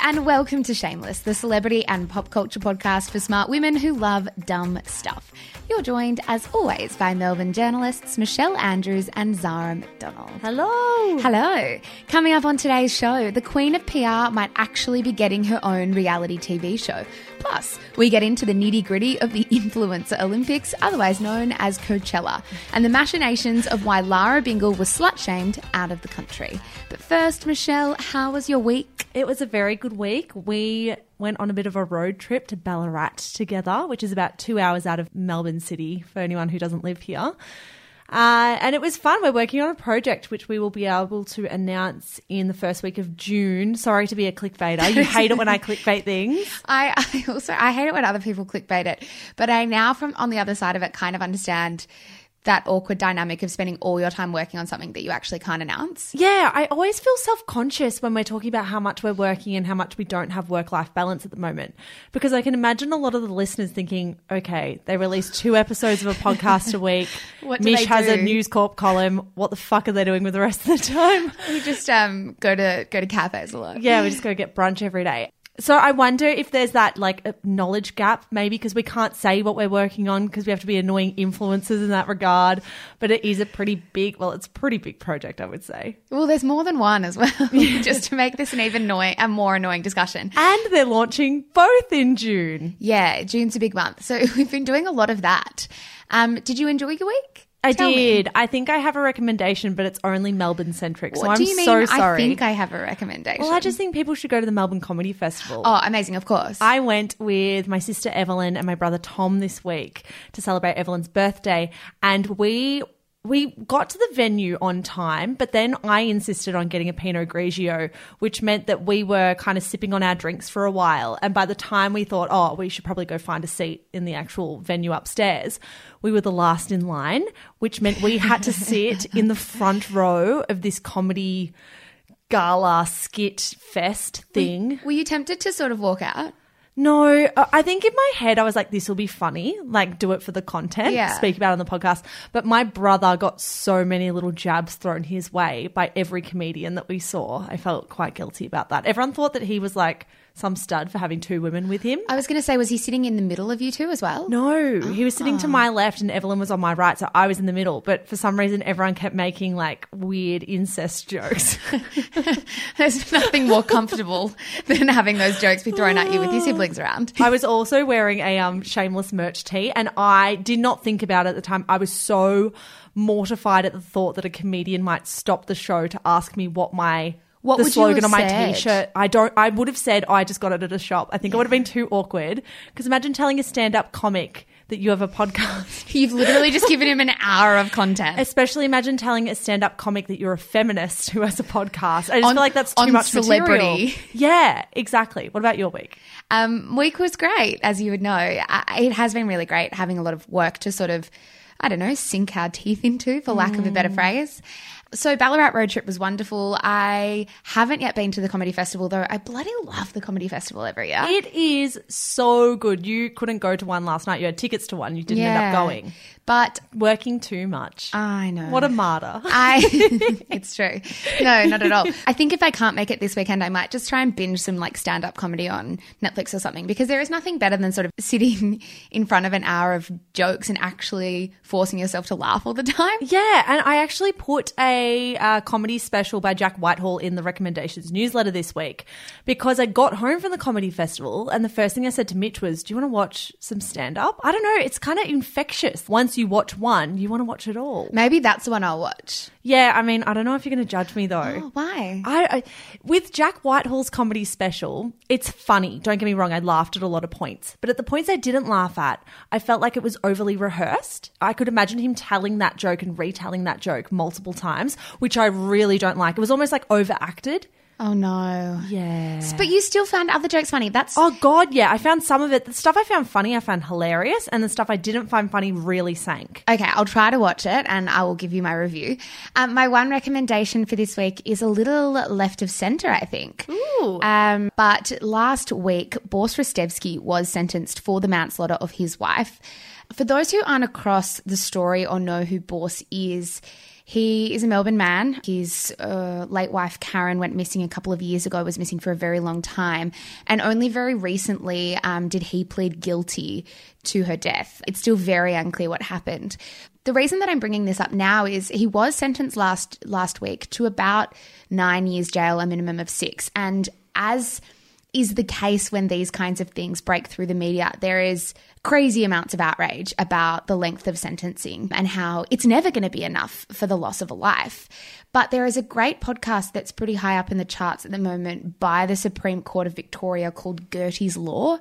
and welcome to Shameless, the celebrity and pop culture podcast for smart women who love dumb stuff. You're joined, as always, by Melbourne journalists Michelle Andrews and Zara McDonald. Hello. Hello. Coming up on today's show, the Queen of PR might actually be getting her own reality TV show. Plus, we get into the nitty-gritty of the Influencer Olympics, otherwise known as Coachella, and the machinations of why Lara Bingle was slut-shamed out of the country. But first, Michelle, how was your week? It was a very good week. We went on a bit of a road trip to Ballarat together, which is about 2 hours out of Melbourne City for anyone who doesn't live here. And it was fun. We're working on a project which we will be able to announce in the first week of June. Sorry to be a clickbaiter. You hate it when I clickbait things. I hate it when other people clickbait it. But I now, from on the other side of it, kind of understand that awkward dynamic of spending all your time working on something that you actually can't announce. Yeah, I always feel self-conscious when we're talking about how much we're working and how much we don't have work-life balance at the moment. Because I can imagine a lot of the listeners thinking, okay, they release 2 episodes of a podcast a week. Mish has a News Corp column. What the fuck are they doing with the rest of the time? We just go to cafes a lot. Yeah, we just go get brunch every day. So I wonder if there's that like a knowledge gap maybe because we can't say what we're working on because we have to be annoying influencers in that regard. But it is a pretty big project, I would say. Well, there's more than one as well, just to make this an even more annoying discussion. And they're launching both in June. Yeah, June's a big month. So we've been doing a lot of that. Did you enjoy your week? I did. I think I have a recommendation, but it's only Melbourne-centric, so What do you I'm mean, so sorry. I think I have a recommendation. Well, I just think people should go to the Melbourne Comedy Festival. Oh, amazing, of course. I went with my sister Evelyn and my brother Tom this week to celebrate Evelyn's birthday, and we got to the venue on time, but then I insisted on getting a Pinot Grigio, which meant that we were kind of sipping on our drinks for a while. And by the time we thought, oh, we should probably go find a seat in the actual venue upstairs, we were the last in line, which meant we had to sit in the front row of this comedy gala skit fest thing. Were you tempted to sort of walk out? No, I think in my head I was like, this will be funny, like do it for the content, speak about it on the podcast. But my brother got so many little jabs thrown his way by every comedian that we saw. I felt quite guilty about that. Everyone thought that he was like some stud for having 2 women with him. I was going to say, was he sitting in the middle of you two as well? No, he was sitting to my left and Evelyn was on my right, so I was in the middle. But for some reason, everyone kept making like weird incest jokes. There's nothing more comfortable than having those jokes be thrown at you with your siblings around. I was also wearing a Shameless merch tee and I did not think about it at the time. I was so mortified at the thought that a comedian might stop the show to ask me what the slogan on my T-shirt. I would have said, I just got it at a shop. I think it would have been too awkward because imagine telling a stand-up comic that you have a podcast. You've literally just given him an hour of content. Especially imagine telling a stand-up comic that you're a feminist who has a podcast. I just feel like that's too much celebrity material. Yeah, exactly. What about your week? Week was great, as you would know. It has been really great having a lot of work to sort of, I don't know, sink our teeth into, for lack of a better phrase. So Ballarat road trip was wonderful. I haven't yet been to the comedy festival, though. I bloody love the comedy festival every year. It is so good. You couldn't go to one last night. You had tickets to one. You didn't end up going. But working too much. I know. What a martyr. It's true. No, not at all. I think if I can't make it this weekend, I might just try and binge some like stand-up comedy on Netflix or something, because there is nothing better than sort of sitting in front of an hour of jokes and actually forcing yourself to laugh all the time. Yeah, and I actually put a comedy special by Jack Whitehall in the recommendations newsletter this week because I got home from the comedy festival and the first thing I said to Mitch was, do you want to watch some stand-up? I don't know. It's kind of infectious. Once you watch one, you want to watch it all. Maybe that's the one I'll watch. Yeah, I mean, I don't know if you're going to judge me though. Oh, why? I with Jack Whitehall's comedy special, it's funny. Don't get me wrong. I laughed at a lot of points. But at the points I didn't laugh at, I felt like it was overly rehearsed. I could imagine him telling that joke and retelling that joke multiple times, which I really don't like. It was almost like overacted. Oh, no. Yeah. But you still found other jokes funny. Oh, God, yeah. I found some of it. The stuff I found funny, I found hilarious. And the stuff I didn't find funny really sank. Okay, I'll try to watch it and I will give you my review. My one recommendation for this week is a little left of centre, I think. Ooh. But last week, Boris Rostevsky was sentenced for the manslaughter of his wife. For those who aren't across the story or know who Boris is, He is a Melbourne man. His late wife, Karen, went missing a couple of years ago, was missing for a very long time. And only very recently did he plead guilty to her death. It's still very unclear what happened. The reason that I'm bringing this up now is he was sentenced last week to about 9 years jail, a minimum of 6. And as is the case when these kinds of things break through the media, there is crazy amounts of outrage about the length of sentencing and how it's never going to be enough for the loss of a life. But there is a great podcast that's pretty high up in the charts at the moment by the Supreme Court of Victoria called Gertie's Law.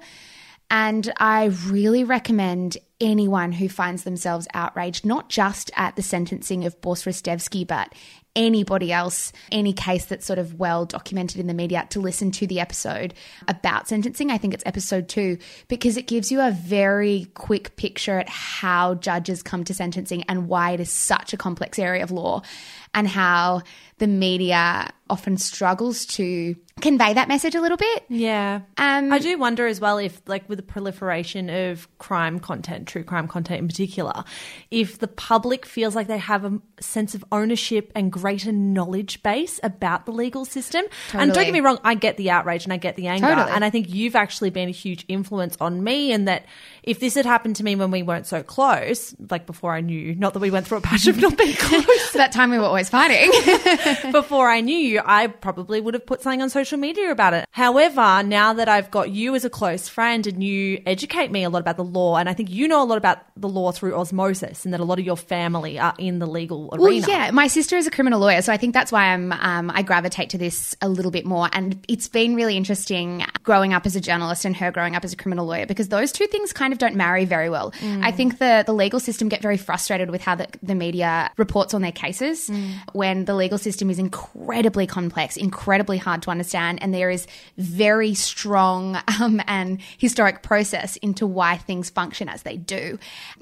And I really recommend anyone who finds themselves outraged, not just at the sentencing of Boris Rostevsky, but anybody else, any case that's sort of well documented in the media, to listen to the episode about sentencing. I think it's episode 2, because it gives you a very quick picture at how judges come to sentencing and why it is such a complex area of law, and how the media often struggles to convey that message a little bit. Yeah. I do wonder as well if, like, with the proliferation of crime content, true crime content in particular, if the public feels like they have a sense of ownership and greater knowledge base about the legal system. Totally. And don't get me wrong, I get the outrage and I get the anger. Totally. And I think you've actually been a huge influence on me, and that if this had happened to me when we weren't so close, like before I knew, not that we went through a patch of not being close. That time we were always fighting. Before I knew you, I probably would have put something on social media about it. However, now that I've got you as a close friend and you educate me a lot about the law, and I think you know a lot about the law through osmosis, and that a lot of your family are in the legal arena. Well, yeah, my sister is a criminal lawyer, so I think that's why I gravitate to this a little bit more. And it's been really interesting growing up as a journalist and her growing up as a criminal lawyer, because those two things kind of don't marry very well. I think the legal system get very frustrated with how the media reports on their cases when the legal system is incredibly complex, incredibly hard to understand, and there is very strong and historic process into why things function as they do.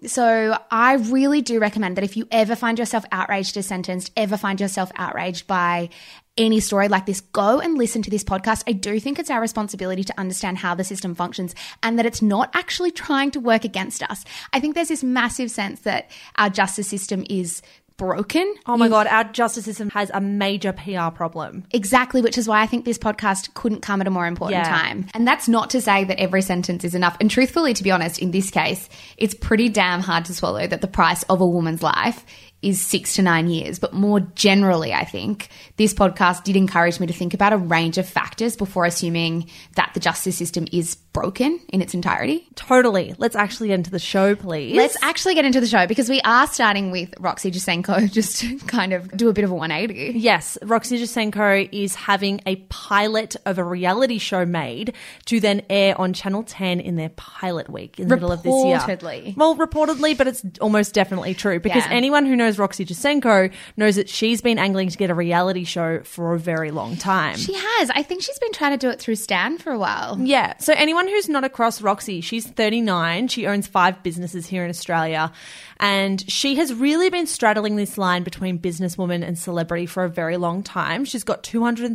So I really do recommend that if you ever find yourself outraged as sentenced, ever find yourself outraged by any story like this, go and listen to this podcast. I do think it's our responsibility to understand how the system functions and that it's not actually trying to work against us. I think there's this massive sense that our justice system is broken. Oh my God, our justice system has a major PR problem. Exactly, which is why I think this podcast couldn't come at a more important time. And that's not to say that every sentence is enough. And truthfully, to be honest, in this case, it's pretty damn hard to swallow that the price of a woman's life is 6 to 9 years. But more generally, I think this podcast did encourage me to think about a range of factors before assuming that the justice system is broken in its entirety. Totally. Let's actually get into the show, please. Let's actually get into the show, because we are starting with Roxy Jacenko, just to kind of do a bit of a 180. Yes, Roxy Jacenko is having a pilot of a reality show made to then air on Channel 10 in their pilot week in the middle of this year. Reportedly. Well, reportedly, but it's almost definitely true, because anyone who knows Roxy Jacenko knows that she's been angling to get a reality show for a very long time. She has. I think she's been trying to do it through Stan for a while. Yeah. So anyone who's not across Roxy, she's 39. She owns 5 businesses here in Australia. And she has really been straddling this line between businesswoman and celebrity for a very long time. She's got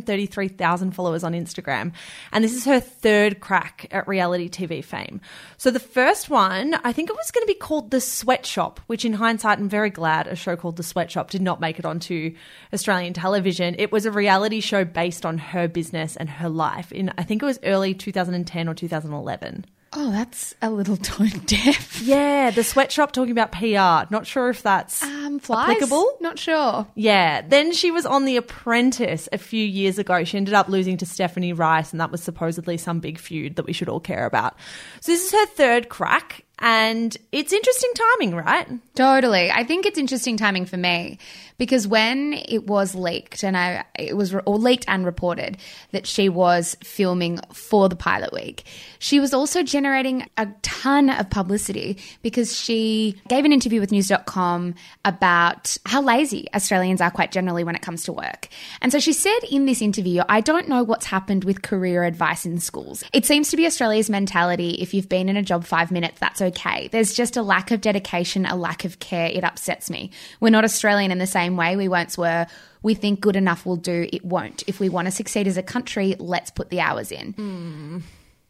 233,000 followers on Instagram. And this is her 3rd crack at reality TV fame. So the first one, I think it was going to be called The Sweatshop, which in hindsight, I'm very glad a show called The Sweatshop did not make it onto Australian television. It was a reality show based on her business and her life in, I think it was early 2010 or 2011. Oh, that's a little tone deaf. Yeah, The Sweatshop, talking about PR. Not sure if that's applicable. Not sure. Yeah. Then she was on The Apprentice a few years ago. She ended up losing to Stephanie Rice, and that was supposedly some big feud that we should all care about. So this is her 3rd crack. And it's interesting timing, right? Totally. I think it's interesting timing for me, because when it was leaked, and it was leaked and reported that she was filming for the pilot week, she was also generating a ton of publicity because she gave an interview with news.com about how lazy Australians are quite generally when it comes to work. And so she said in this interview, "I don't know what's happened with career advice in schools. It seems to be Australia's mentality. If you've been in a job 5 minutes, that's okay. There's just a lack of dedication, a lack of care. It upsets me. We're not Australian in the same way we once were. We think good enough will do. It won't. If we want to succeed as a country, let's put the hours in."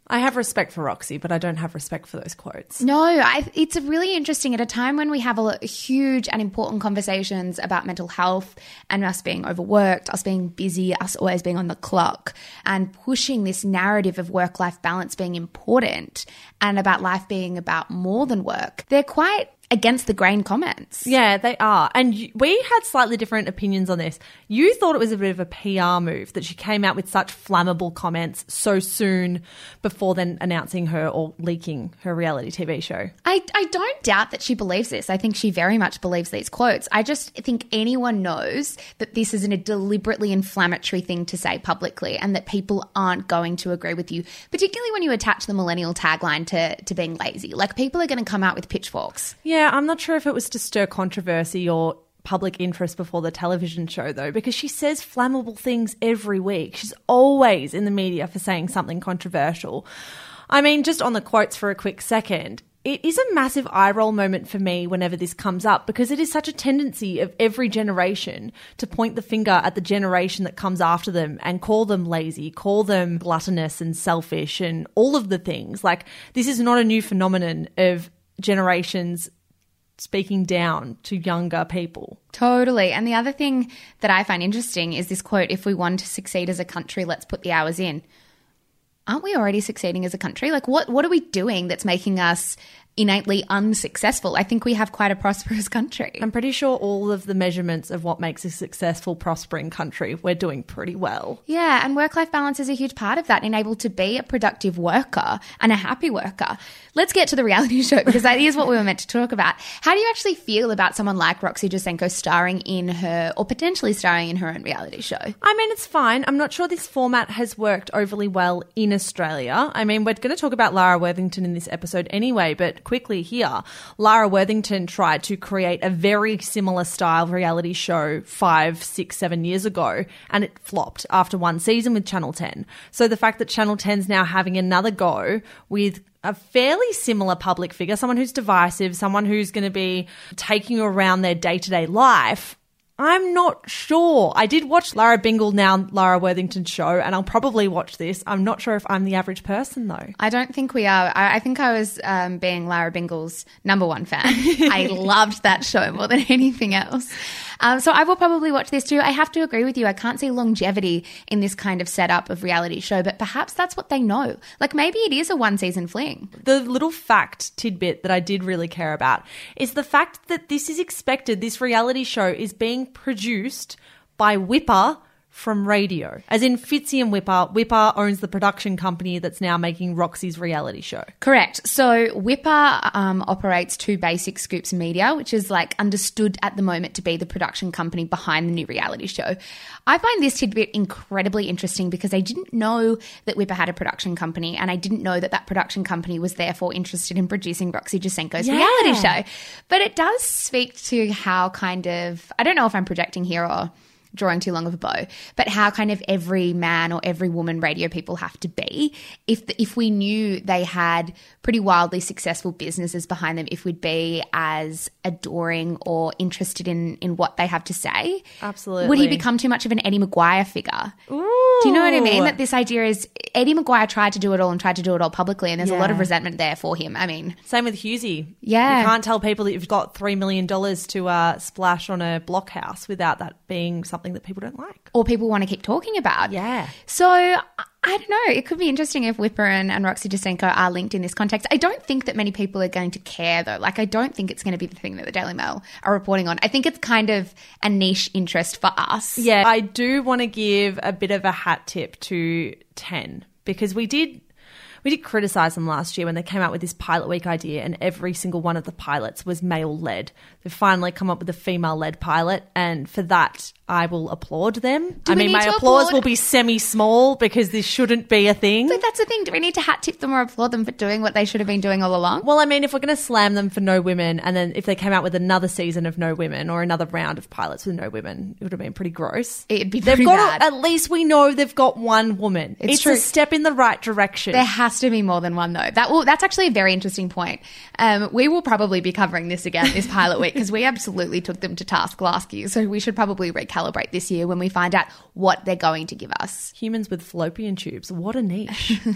I have respect for Roxy, but I don't have respect for those quotes. No, it's really interesting at a time when we have huge and important conversations about mental health and us being overworked, us being busy, us always being on the clock, and pushing this narrative of work-life balance being important and about life being about more than work. They're quite against the grain comments. Yeah, they are. And we had slightly different opinions on this. You thought it was a bit of a PR move that she came out with such flammable comments so soon before then announcing her or leaking her reality TV show. I don't doubt that she believes this. I think she very much believes these quotes. I just think anyone knows that this is a deliberately inflammatory thing to say publicly and that people aren't going to agree with you, particularly when you attach the millennial tagline to being lazy. Like, people are going to come out with pitchforks. Yeah, I'm not sure if it was to stir controversy or public interest before the television show, though, because she says flammable things every week. She's always in the media for saying something controversial. I mean, just on the quotes for a quick second, it is a massive eye roll moment for me whenever this comes up, because it is such a tendency of every generation to point the finger at the generation that comes after them and call them lazy, call them gluttonous and selfish and all of the things. Like, this is not a new phenomenon of generations speaking down to younger people. Totally. And the other thing that I find interesting is this quote, "If we want to succeed as a country, let's put the hours in." Aren't we already succeeding as a country? Like, what are we doing that's making us innately unsuccessful? I think we have quite a prosperous country. I'm pretty sure all of the measurements of what makes a successful, prospering country, we're doing pretty well. Yeah, and work-life balance is a huge part of that, and able to be a productive worker and a happy worker. Let's get to the reality show, because that is what we were meant to talk about. How do you actually feel about someone like Roxy Jacenko starring in her, or potentially starring in her own reality show? I mean, it's fine. I'm not sure this format has worked overly well in Australia. I mean, we're going to talk about Lara Worthington in this episode anyway, but quickly here, Lara Worthington tried to create a very similar style reality show 5, 6, 7 years ago, and it flopped after one season with Channel 10. So the fact that Channel 10's now having another go with a fairly similar public figure, someone who's divisive, someone who's going to be taking you around their day-to-day life, I'm not sure. I did watch Lara Bingle, now Lara Worthington's show, and I'll probably watch this. I'm not sure if I'm the average person, though. I don't think we are. I think I was being Lara Bingle's number one fan. I loved that show more than anything else. So I will probably watch this too. I have to agree with you. I can't see longevity in this kind of setup of reality show, but perhaps that's what they know. Like, maybe it is a one-season fling. The little fact tidbit that I did really care about is the fact that this is expected, this reality show is being produced by Whipper from radio, as in Fitzy and Whipper. Whipper owns the production company that's now making Roxy's reality show. Correct. So Whipper operates Two Basic Scoops Media, which is like understood at the moment to be the production company behind the new reality show. I find this tidbit incredibly interesting because I didn't know that Whipper had a production company, and I didn't know that that production company was therefore interested in producing Roxy Jacenko's reality show. But it does speak to how kind of, I don't know if I'm projecting here or drawing too long of a bow, but how kind of every man or every woman radio people have to be. If we knew they had pretty wildly successful businesses behind them, if we'd be as adoring or interested in what they have to say. Absolutely. Would he become too much of an Eddie Maguire figure? Ooh. Do you know what I mean? That this idea is Eddie Maguire tried to do it all and tried to do it all publicly, and there's a lot of resentment there for him. I mean, same with Hughesy. Yeah. You can't tell people that you've got $3 million to splash on a blockhouse without that being something that people don't like. Or people want to keep talking about. Yeah. So I don't know. It could be interesting if Whipper and Roxy Jacenko are linked in this context. I don't think that many people are going to care, though. Like, I don't think it's going to be the thing that the Daily Mail are reporting on. I think it's kind of a niche interest for us. Yeah, I do want to give a bit of a hat tip to 10, because we did criticise them last year when they came out with this pilot week idea, and every single one of the pilots was male-led. They've finally come up with a female-led pilot, and for that, I will applaud them. I mean, my applause will be semi-small because this shouldn't be a thing. But that's the thing. Do we need to hat tip them or applaud them for doing what they should have been doing all along? Well, I mean, if we're going to slam them for no women, and then if they came out with another season of no women or another round of pilots with no women, it would have been pretty gross. It'd be pretty bad. At least we know they've got one woman. It's true. a step in the right direction. There has to be more than one, though. That's actually a very interesting point. We will probably be covering this again this pilot week, because we absolutely took them to task last year. So we should probably recalibrate this year when we find out what they're going to give us. Humans with fallopian tubes. What a niche.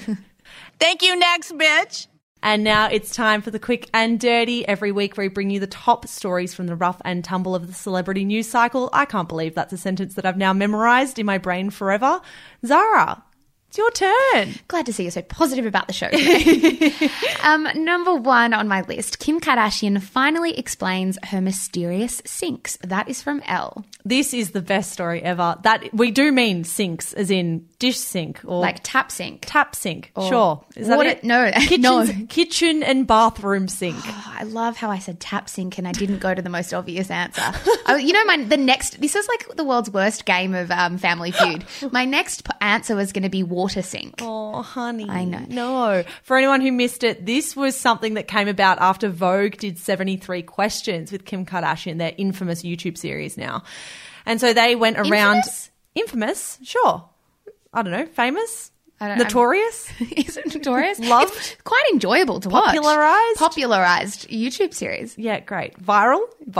Thank you, next, bitch. And now it's time for the quick and dirty. Every week we bring you the top stories from the rough and tumble of the celebrity news cycle. I can't believe that's a sentence that I've now memorised in my brain forever. Zara, it's your turn. Glad to see you're so positive about the show today. Number one on my list, Kim Kardashian finally explains her mysterious sinks. That is from Elle. This is the best story ever. That we do mean sinks, as in dish sink or Like tap sink. tap sink. Sure, is that water- it? no, Kitchen and bathroom sink. Oh, I love how I said tap sink and I didn't go to the most obvious answer. This is like the world's worst game of Family Feud. My next answer was going to be water sink. Oh, honey. I know. No. For anyone who missed it, this was something that came about after Vogue did 73 Questions with Kim Kardashian, their infamous YouTube series now. And so they went around. Infamous? Sure. I don't know. Famous? Notorious? Is it notorious? Loved? It's quite enjoyable to watch. Popularized YouTube series. Yeah, great. Viral?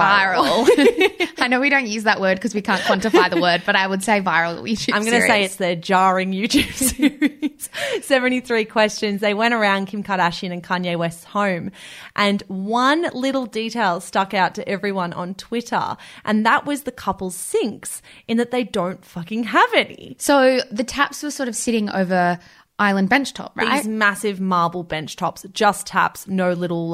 I know we don't use that word because we can't quantify the word, but I would say viral YouTube I'm going to say it's their jarring YouTube series. 73 Questions. They went around Kim Kardashian and Kanye West's home, and one little detail stuck out to everyone on Twitter, and that was the couple's sinks, in that they don't fucking have any. So the taps were sort of sitting over island bench top, right? These massive marble bench tops, just taps, no little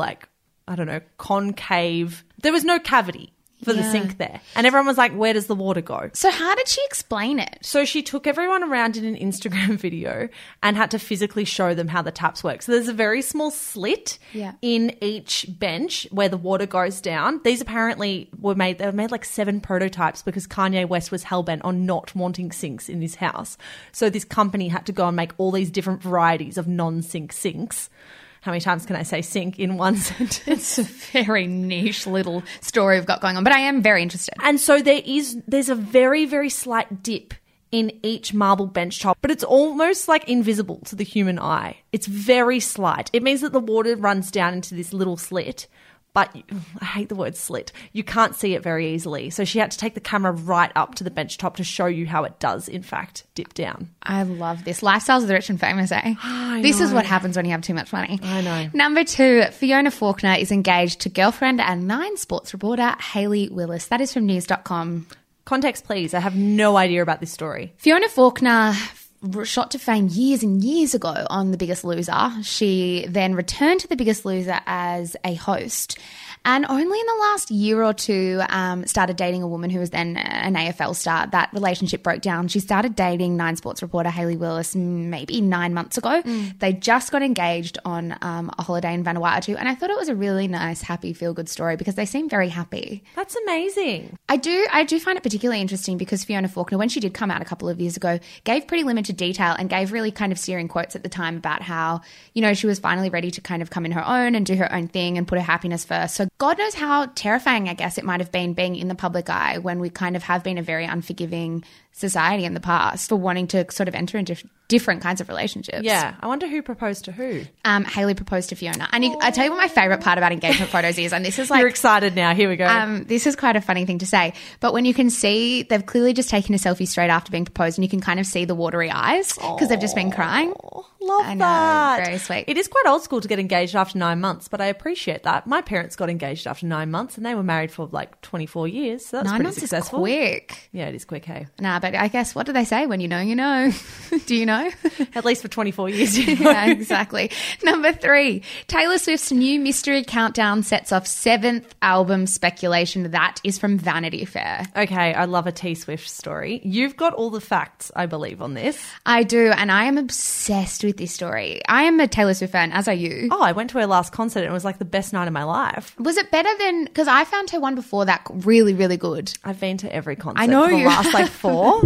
concave. There was no cavity for the sink there. And everyone was like, where does the water go? So how did she explain it? So she took everyone around in an Instagram video and had to physically show them how the taps work. So there's a very small slit in each bench where the water goes down. These apparently were made like 7 prototypes because Kanye West was hellbent on not wanting sinks in his house. So this company had to go and make all these different varieties of non-sink sinks. How many times can I say sink in one sentence? It's a very niche little story we've got going on, but I am very interested. And so there's a very, very slight dip in each marble bench top, but it's almost like invisible to the human eye. It's very slight. It means that the water runs down into this little slit, but I hate the word slit. You can't see it very easily. So she had to take the camera right up to the bench top to show you how it does, in fact, dip down. I love this. Lifestyles of the rich and famous, eh? This is what happens when you have too much money. I know. Number 2, Fiona Faulkner is engaged to girlfriend and Nine sports reporter Hayley Willis. That is from news.com. Context, please. I have no idea about this story. Fiona Faulkner shot to fame years and years ago on The Biggest Loser. She then returned to The Biggest Loser as a host, and only in the last year or two started dating a woman who was then an AFL star. That relationship broke down. She started dating Nine sports reporter Hayley Willis maybe 9 months ago. They just got engaged on a holiday in Vanuatu, and I thought it was a really nice, happy, feel-good story because they seem very happy. That's amazing. I do find it particularly interesting because Fiona Faulkner, when she did come out a couple of years ago, gave pretty limited detail and gave really kind of searing quotes at the time about how, she was finally ready to kind of come in her own and do her own thing and put her happiness first. So God knows how terrifying, I guess, it might have been being in the public eye when we kind of have been a very unforgiving society in the past for wanting to sort of enter into different kinds of relationships. Yeah. I wonder who proposed to who. Hayley proposed to Fiona. And I tell you what my favourite part about engagement photos is, and this is like... You're excited now. Here we go. This is quite a funny thing to say, but when you can see, they've clearly just taken a selfie straight after being proposed and you can kind of see the watery eyes because they've just been crying. Love I know, that. very sweet. It is quite old school to get engaged after 9 months, but I appreciate that. My parents got engaged after 9 months and they were married for like 24 years. So that's 9 pretty months successful. is quick. Yeah, it is quick, hey. Nah, but I guess, what do they say? When you know, you know. Do you know? At least for 24 years, you know. Yeah, exactly. Number 3, Taylor Swift's new mystery countdown sets off 7th album speculation. That is from Vanity Fair. Okay, I love a T Swift story. You've got all the facts, I believe, on this. I do, and I am obsessed with this story. I am a Taylor Swift fan, as are you. Oh, I went to her last concert and it was like the best night of my life. Was it better than... Because I found her one before that really, really good. I've been to every concert I know for the you last like 4.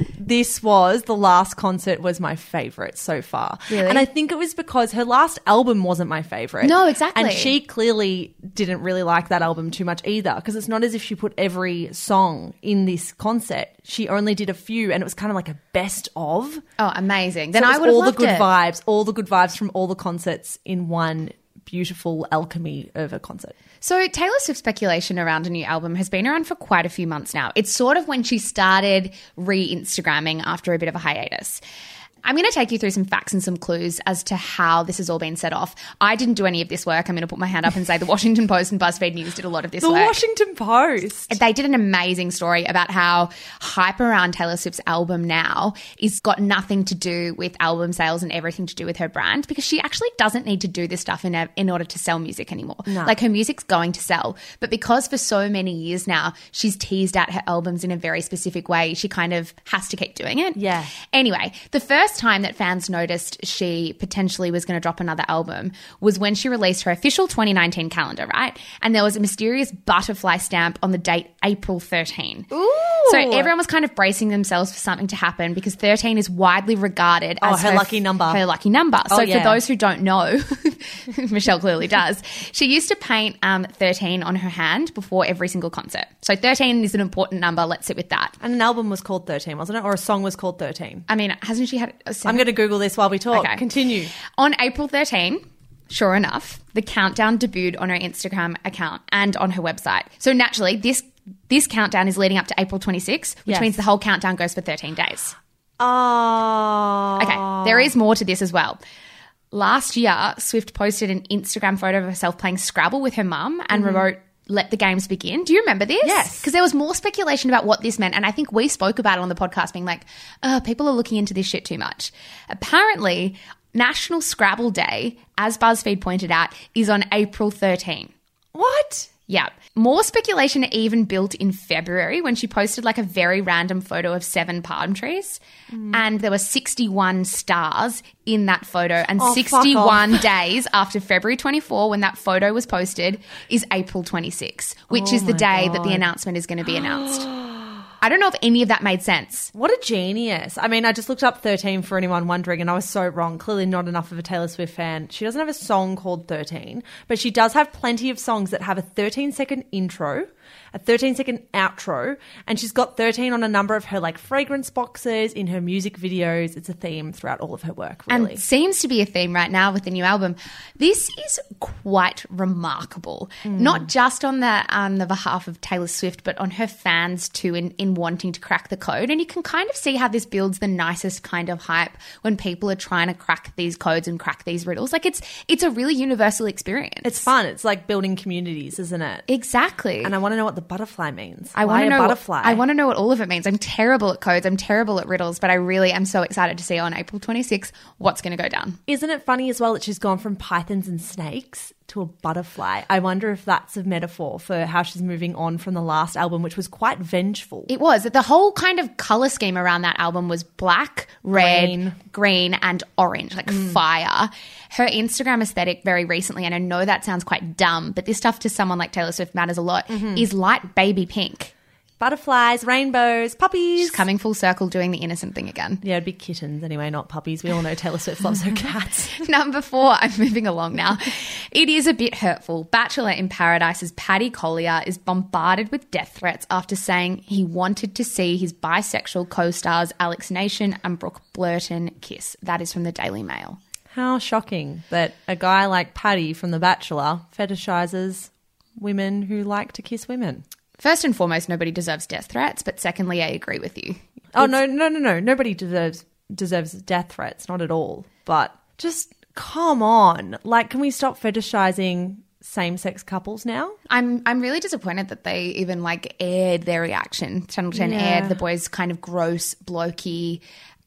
The last concert was my favourite so far. Really? And I think it was because her last album wasn't my favourite. No, exactly. And she clearly didn't really like that album too much either, because it's not as if she put every song in this concert. She only did a few and it was kind of like a best of. Oh, amazing. Then So I would have loved all the good vibes from all the concerts in one beautiful alchemy of a concert. So Taylor Swift's speculation around a new album has been around for quite a few months now. It's sort of when she started re-Instagramming after a bit of a hiatus. I'm going to take you through some facts and some clues as to how this has all been set off. I didn't do any of this work. I'm going to put my hand up and say the Washington Post and BuzzFeed News did a lot of this The work. Washington Post. They did an amazing story about how hype around Taylor Swift's album now is got nothing to do with album sales and everything to do with her brand, because she actually doesn't need to do this stuff in order to sell music anymore. No. Like, her music's going to sell. But because for so many years now she's teased out her albums in a very specific way, she kind of has to keep doing it. Yeah. Anyway, the first time that fans noticed she potentially was going to drop another album was when she released her official 2019 calendar, right? And there was a mysterious butterfly stamp on the date April 13. Ooh. So everyone was kind of bracing themselves for something to happen, because 13 is widely regarded as her lucky number. Her lucky number. So yeah. for those who don't know, Michelle clearly does, she used to paint 13 on her hand before every single concert. So 13 is an important number. Let's sit with that. And an album was called 13, wasn't it? Or a song was called 13? I mean, hasn't she had a I'm going to Google this while we talk. Okay. Continue. On April 13, sure enough, the countdown debuted on her Instagram account and on her website. So naturally, this countdown is leading up to April 26, which Yes. means the whole countdown goes for 13 days. Oh. Okay, there is more to this as well. Last year, Swift posted an Instagram photo of herself playing Scrabble with her mum and wrote, "Let the games begin." Do you remember this? Yes. Because there was more speculation about what this meant, and I think we spoke about it on the podcast, being like, people are looking into this shit too much. Apparently, National Scrabble Day, as BuzzFeed pointed out, is on April 13. What? Yeah. More speculation even built in February when she posted like a very random photo of 7 palm trees, and there were 61 stars in that photo, and Oh, fuck 61 days after February 24, when that photo was posted, is April 26, which is the day that the announcement is going to be announced. I don't know if any of that made sense. What a genius. I mean, I just looked up 13 for anyone wondering, and I was so wrong. Clearly not enough of a Taylor Swift fan. She doesn't have a song called 13, but she does have plenty of songs that have a 13-second intro, a 13-second outro, and she's got 13 on a number of her like fragrance boxes, in her music videos. It's a theme throughout all of her work, really. And seems to be a theme right now with the new album. This is quite remarkable, not just on the behalf of Taylor Swift, but on her fans too, in wanting to crack the code. And you can kind of see how this builds the nicest kind of hype when people are trying to crack these codes and crack these riddles. Like, it's a really universal experience. It's fun. It's like building communities, isn't it? Exactly. And I want to know what the butterfly means. I Why want to a know. butterfly? I want to know what all of it means. I'm terrible at codes. I'm terrible at riddles, but I really am so excited to see on April 26 what's going to go down. Isn't it funny as well that she's gone from pythons and snakes to a butterfly? I wonder if that's a metaphor for how she's moving on from the last album, which was quite vengeful. It was. The whole kind of color scheme around that album was black, red, green and orange, like fire. Her Instagram aesthetic very recently, and I know that sounds quite dumb, but this stuff to someone like Taylor Swift matters a lot, is light baby pink. Butterflies, rainbows, puppies. She's coming full circle, doing the innocent thing again. Yeah, it'd be kittens anyway, not puppies. We all know Taylor Swift loves her cats. Number 4, I'm moving along now. It is a bit hurtful. Bachelor in Paradise's Paddy Collier is bombarded with death threats after saying he wanted to see his bisexual co-stars Alex Nation and Brooke Blurton kiss. That is from the Daily Mail. How shocking that a guy like Paddy from The Bachelor fetishizes women who like to kiss women. First and foremost, nobody deserves death threats, but secondly, I agree with you. Oh, no. Nobody deserves death threats, not at all. But just come on. Like, can we stop fetishizing same-sex couples now? I'm really disappointed that they even like aired their reaction. Channel 10 aired the boys' kind of gross, blokey,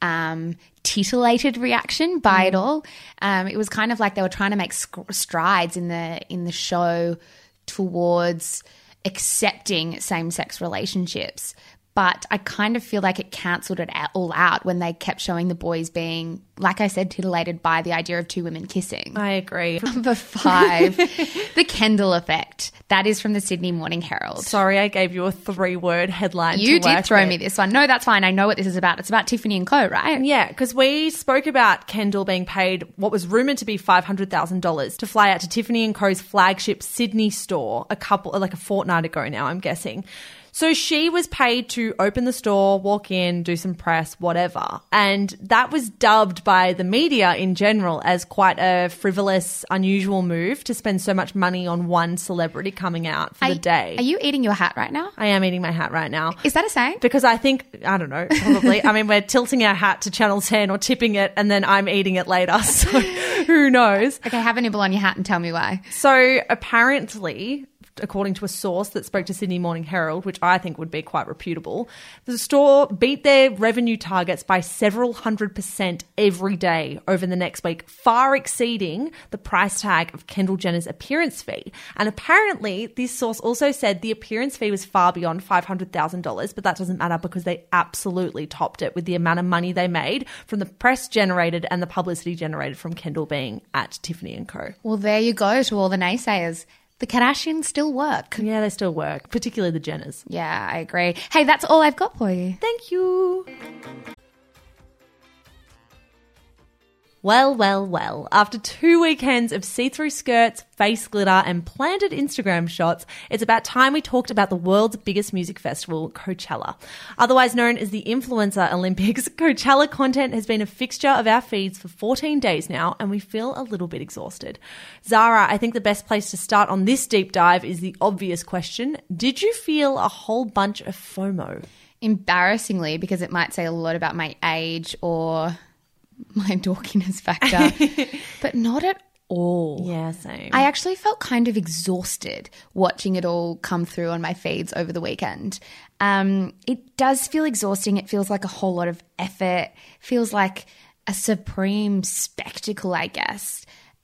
titillated reaction by it all. It was kind of like they were trying to make strides in the show towards accepting same-sex relationships, but I kind of feel like it cancelled it all out when they kept showing the boys being, like I said, titillated by the idea of 2 women kissing. I agree. Number 5, the Kendall effect. That is from the Sydney Morning Herald. Sorry, I gave you a 3-word headline. You to work did throw with. me this one. No, that's fine. I know what this is about. It's about Tiffany & Co., right? Yeah, because we spoke about Kendall being paid what was rumoured to be $500,000 to fly out to Tiffany & Co.'s flagship Sydney store a fortnight ago now, I'm guessing. So she was paid to open the store, walk in, do some press, whatever. And that was dubbed by the media in general as quite a frivolous, unusual move to spend so much money on one celebrity coming out for the day. Are you eating your hat right now? I am eating my hat right now. Is that a saying? Because I think, I don't know, probably. I mean, we're tilting our hat to Channel 10 or tipping it and then I'm eating it later. So who knows? Okay, have a nibble on your hat and tell me why. So apparently, according to a source that spoke to Sydney Morning Herald, which I think would be quite reputable, the store beat their revenue targets by several 100% every day over the next week, far exceeding the price tag of Kendall Jenner's appearance fee. And apparently, this source also said the appearance fee was far beyond $500,000, but that doesn't matter because they absolutely topped it with the amount of money they made from the press generated and the publicity generated from Kendall being at Tiffany & Co. Well, there you go to all the naysayers. The Kardashians still work. Yeah, they still work, particularly the Jenners. Yeah, I agree. Hey, that's all I've got for you. Thank you. Well. After 2 weekends of see-through skirts, face glitter, and planted Instagram shots, it's about time we talked about the world's biggest music festival, Coachella. Otherwise known as the Influencer Olympics, Coachella content has been a fixture of our feeds for 14 days now, and we feel a little bit exhausted. Zara, I think the best place to start on this deep dive is the obvious question. Did you feel a whole bunch of FOMO? Embarrassingly, because it might say a lot about my age or my dorkiness factor, but not at all. Yeah, same. I actually felt kind of exhausted watching it all come through on my feeds over the weekend. It does feel exhausting. It feels like a whole lot of effort. Feels like a supreme spectacle, I guess.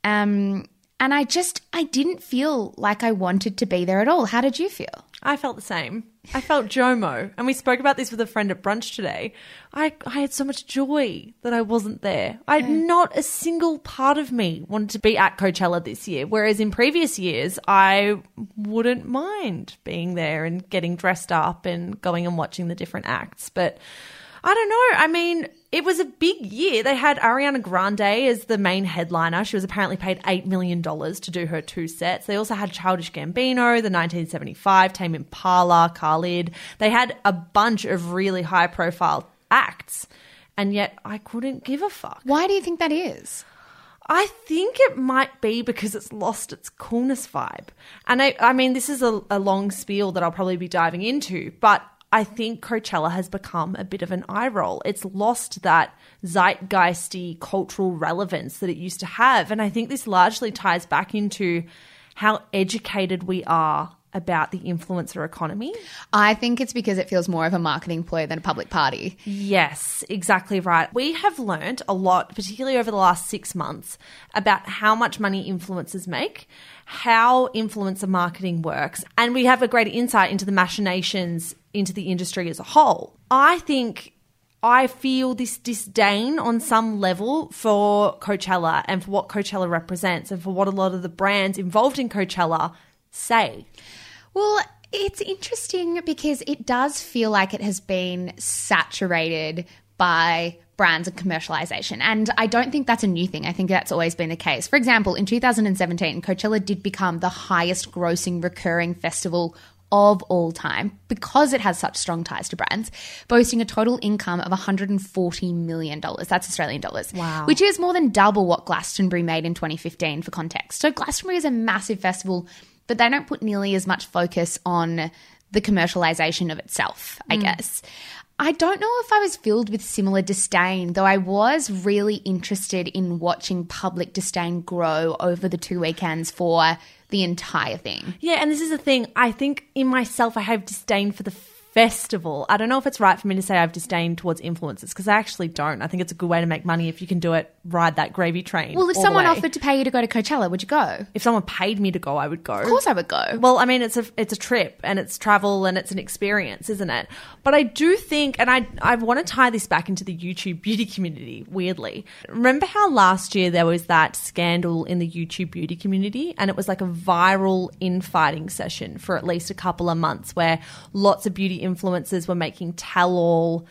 And I didn't feel like I wanted to be there at all. How did you feel? I felt the same. I felt JOMO. And we spoke about this with a friend at brunch today. I had so much joy that I wasn't there. Not a single part of me wanted to be at Coachella this year. Whereas in previous years, I wouldn't mind being there and getting dressed up and going and watching the different acts. But I don't know. I mean, it was a big year. They had Ariana Grande as the main headliner. She was apparently paid $8 million to do her 2 sets. They also had Childish Gambino, the 1975, Tame Impala, Khalid. They had a bunch of really high-profile acts, and yet I couldn't give a fuck. Why do you think that is? I think it might be because it's lost its coolness vibe. And I mean, this is a long spiel that I'll probably be diving into, but I think Coachella has become a bit of an eye roll. It's lost that zeitgeisty cultural relevance that it used to have. And I think this largely ties back into how educated we are about the influencer economy. I think it's because it feels more of a marketing ploy than a public party. Yes, exactly right. We have learned a lot, particularly over the last 6 months, about how much money influencers make, how influencer marketing works, and we have a greater insight into the machinations into the industry as a whole. I think I feel this disdain on some level for Coachella and for what Coachella represents and for what a lot of the brands involved in Coachella say. Well, it's interesting because it does feel like it has been saturated by brands and commercialization. And I don't think that's a new thing. I think that's always been the case. For example, in 2017, Coachella did become the highest grossing recurring festival of all time because it has such strong ties to brands, boasting a total income of $140 million. That's Australian dollars. Wow. Which is more than double what Glastonbury made in 2015 for context. So Glastonbury is a massive festival, but they don't put nearly as much focus on the commercialization of itself, I guess. I don't know if I was filled with similar disdain, though I was really interested in watching public disdain grow over the 2 weekends for the entire thing. Yeah, and this is the thing. I think in myself I have disdain for the festival. I don't know if it's right for me to say I have disdain towards influencers because I actually don't. I think it's a good way to make money if you can do it, ride that gravy train. Well, if someone offered to pay you to go to Coachella, would you go? If someone paid me to go, I would go. Of course I would go. Well, I mean, it's a trip and it's travel and it's an experience, isn't it? But I do think, and I want to tie this back into the YouTube beauty community, weirdly. Remember how last year there was that scandal in the YouTube beauty community and it was like a viral infighting session for at least a couple of months where lots of beauty influencers were making tell-all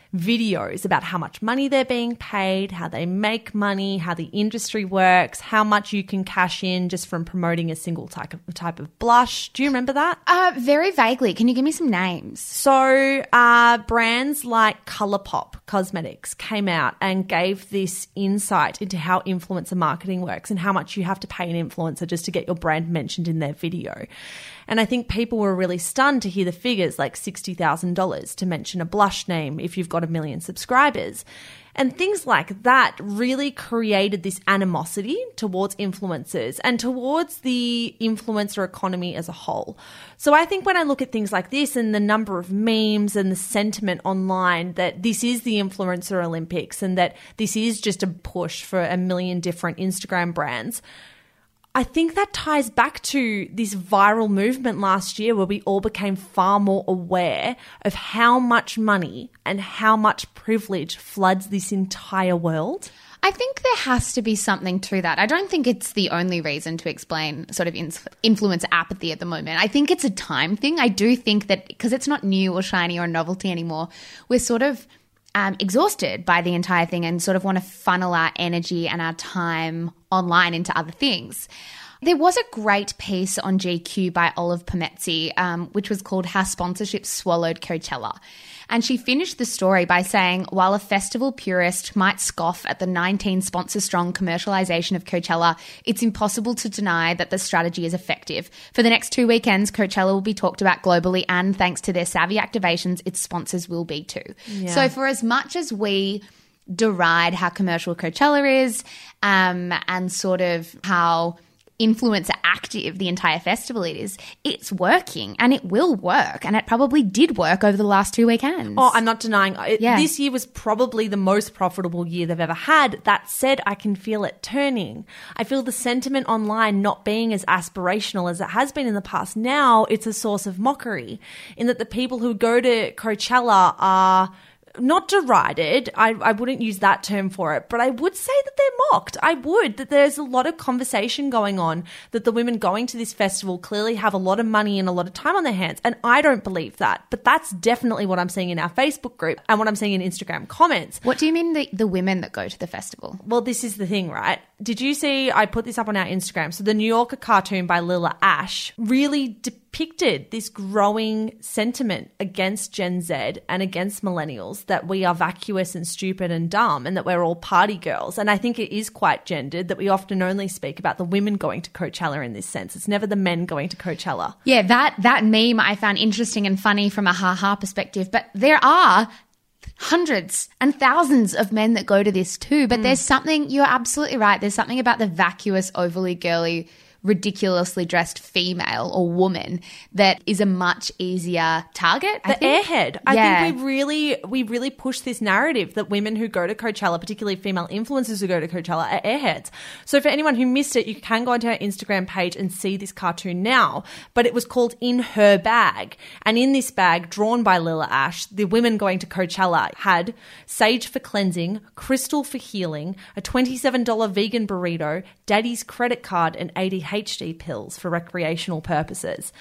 videos about how much money they're being paid, how they make money, how the industry works, how much you can cash in just from promoting a single type of blush. Do you remember that? Very vaguely. Can you give me some names? So brands like ColourPop Cosmetics came out and gave this insight into how influencer marketing works and how much you have to pay an influencer just to get your brand mentioned in their video. And I think people were really stunned to hear the figures, like $60,000 to mention a blush name if you've got 1 million subscribers. And things like that really created this animosity towards influencers and towards the influencer economy as a whole. So I think when I look at things like this and the number of memes and the sentiment online that this is the influencer Olympics and that this is just a push for 1 million different Instagram brands, I think that ties back to this viral movement last year where we all became far more aware of how much money and how much privilege floods this entire world. I think there has to be something to that. I don't think it's the only reason to explain sort of influencer apathy at the moment. I think it's a time thing. I do think that because it's not new or shiny or novelty anymore, we're sort of exhausted by the entire thing and sort of want to funnel our energy and our time online into other things. There was a great piece on GQ by Olive Pomezzi, which was called How Sponsorship Swallowed Coachella. And she finished the story by saying, while a festival purist might scoff at the 19 sponsor-strong commercialization of Coachella, it's impossible to deny that the strategy is effective. For the next 2 weekends, Coachella will be talked about globally, and thanks to their savvy activations, its sponsors will be too. Yeah. So for as much as we deride how commercial Coachella is, and sort of how influencer active the entire festival is, it's working and it will work, and it probably did work over the last 2 weekends. Oh, I'm not denying it. Yeah. This year was probably the most profitable year they've ever had. That said, I can feel it turning. I feel the sentiment online not being as aspirational as it has been in the past. Now it's a source of mockery in that the people who go to Coachella are not derided, I wouldn't use that term for it, but I would say that they're mocked. I would, that there's a lot of conversation going on that the women going to this festival clearly have a lot of money and a lot of time on their hands. And I don't believe that, but that's definitely what I'm seeing in our Facebook group and what I'm seeing in Instagram comments. What do you mean the women that go to the festival? Well, this is the thing, right? Did you see, I put this up on our Instagram, so the New Yorker cartoon by Lila Ash really depicted this growing sentiment against Gen Z and against millennials that we are vacuous and stupid and dumb and that we're all party girls. And I think it is quite gendered that we often only speak about the women going to Coachella in this sense. It's never the men going to Coachella. Yeah, that meme I found interesting and funny from a ha-ha perspective, but there are hundreds and thousands of men that go to this too. But there's something, you're absolutely right, there's something about the vacuous, overly girly, ridiculously dressed female or woman that is a much easier target. Airhead. I think we really push this narrative that women who go to Coachella, particularly female influencers who go to Coachella, are airheads. So for anyone who missed it, you can go onto our Instagram page and see this cartoon now. But it was called In Her Bag. And in this bag, drawn by Lila Ash, the women going to Coachella had sage for cleansing, crystal for healing, a $27 vegan burrito, daddy's credit card, and ADHD pills for recreational purposes.